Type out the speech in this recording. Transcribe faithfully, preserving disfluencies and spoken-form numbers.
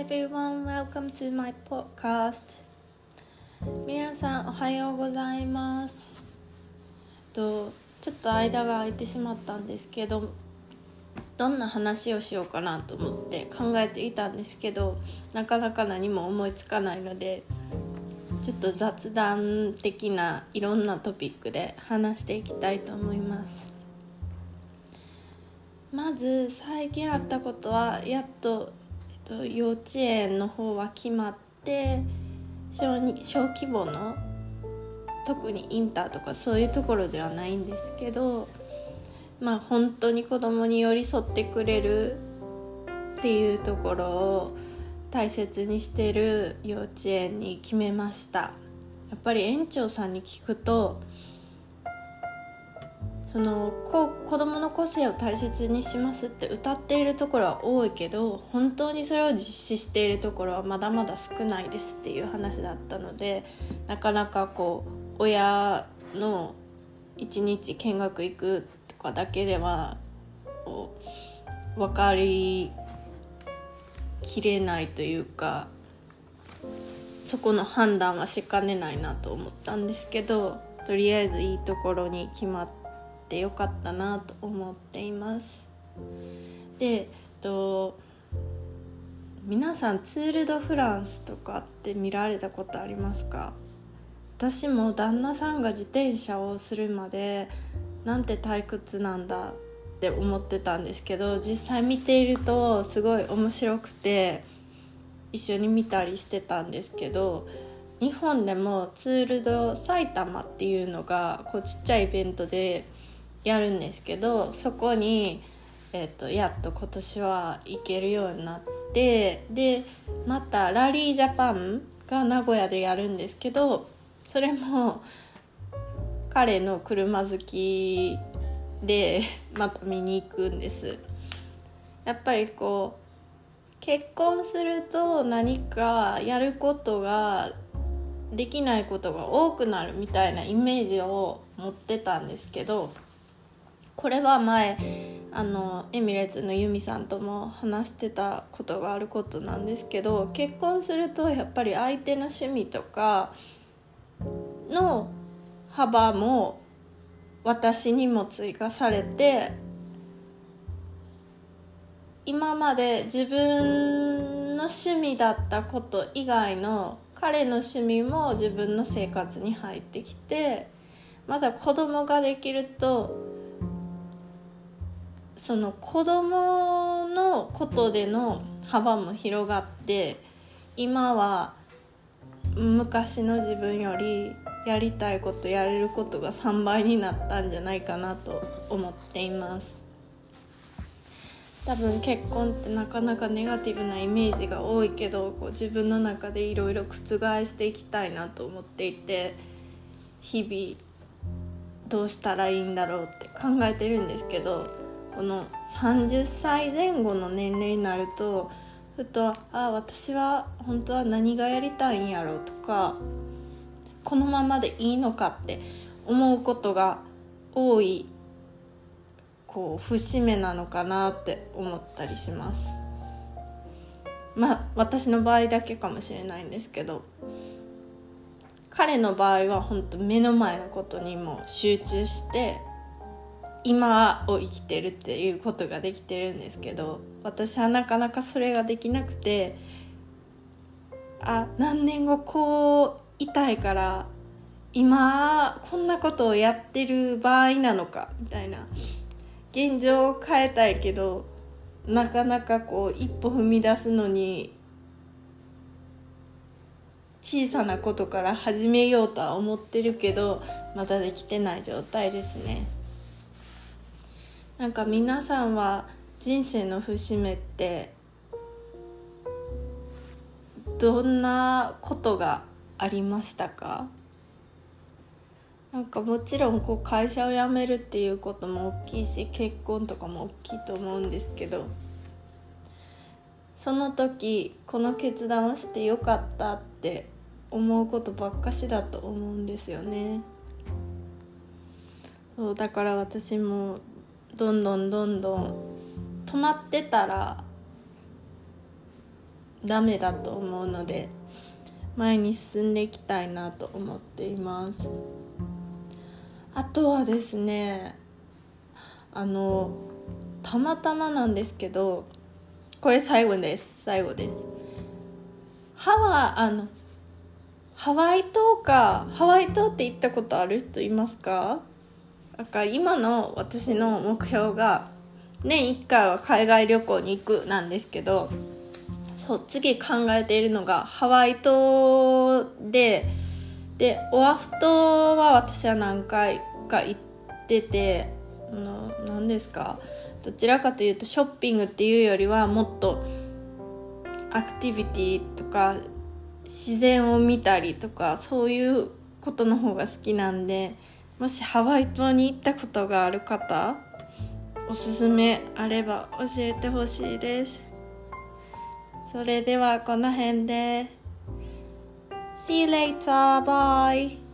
everyone, welcome to my podcast. 皆さんおはようございます。とちょっと間が空いてしまったんですけど、どんな話をしようかなと思って考えていたんですけど、なかなか何も思いつかないので、ちょっと雑談的ないろんなトピックで話していきたいと思います。まず最近あったことは、やっと、えっと、幼稚園の方は決まって、小に小規模の特にインターとかそういうところではないんですけど、まあ本当に子供に寄り添ってくれるっていうところを大切にしてる幼稚園に決めました。やっぱり園長さんに聞くと、その子供の個性を大切にしますって歌っているところは多いけど、本当にそれを実施しているところはまだまだ少ないですっていう話だったので、なかなかこう親の一日見学行くとかだけでは分かりきれないというか、そこの判断はしかねないなと思ったんですけど、とりあえずいいところに決まってよかったなと思っています。で、と皆さんツール・ド・フランスとかって見られたことありますか？私も旦那さんが自転車をするまでなんて退屈なんだって思ってたんですけど、実際見ているとすごい面白くて一緒に見たりしてたんですけど、日本でもツール・ド・埼玉っていうのがこうちっちゃいイベントでやるんですけど、そこに、えーと、やっと今年は行けるようになって、でまたラリージャパンが名古屋でやるんですけど、それも彼の車好きでまた見に行くんです。やっぱりこう結婚すると何かやることができないことが多くなるみたいなイメージを持ってたんですけど、これは前あのエミレッツのユミさんとも話してたことがあることなんですけど、結婚するとやっぱり相手の趣味とかの幅も私にも追加されて、今まで自分の趣味だったこと以外の彼の趣味も自分の生活に入ってきて、まだ子供ができるとその子供のことでの幅も広がって、今は昔の自分よりやりたいことやれることがさんばいになったんじゃないかなと思っています。多分結婚ってなかなかネガティブなイメージが多いけど、こう自分の中でいろいろ覆していきたいなと思っていて、日々どうしたらいいんだろうって考えてるんですけど、このさんじゅっさいぜん後の年齢になるとふと、あ、私は本当は何がやりたいんやろうとか、このままでいいのかって思うことが多い、こう節目なのかなって思ったりします。まあ私の場合だけかもしれないんですけど、彼の場合は本当目の前のことにも集中して今を生きてるっていうことができてるんですけど、私はなかなかそれができなくて、あ、何年後こういたいから今こんなことをやってる場合なのかみたいな、現状を変えたいけどなかなかこう一歩踏み出すのに小さなことから始めようとは思ってるけど、まだできてない状態ですね。なんか皆さんは人生の節目ってどんなことがありましたか？なんかもちろんこう会社を辞めるっていうことも大きいし、結婚とかも大きいと思うんですけど、その時この決断をしてよかったって思うことばっかしだと思うんですよね。そうだから私もどんどんどんどん止まってたらダメだと思うので、前に進んでいきたいなと思っています。あとはですね、あのたまたまなんですけど、これ最後です最後ですハワあのハワイ島かハワイ島って行ったことある人いますか？なんか今の私の目標が年いっかいは海外旅行に行くなんですけど、そう次考えているのがハワイ島ででオアフ島は私は何回か行ってて、その何ですか、どちらかというとショッピングっていうよりはもっとアクティビティとか自然を見たりとかそういうことの方が好きなんで、もしハワイ島に行ったことがある方、おすすめあれば教えてほしいです。それではこの辺で See you later, bye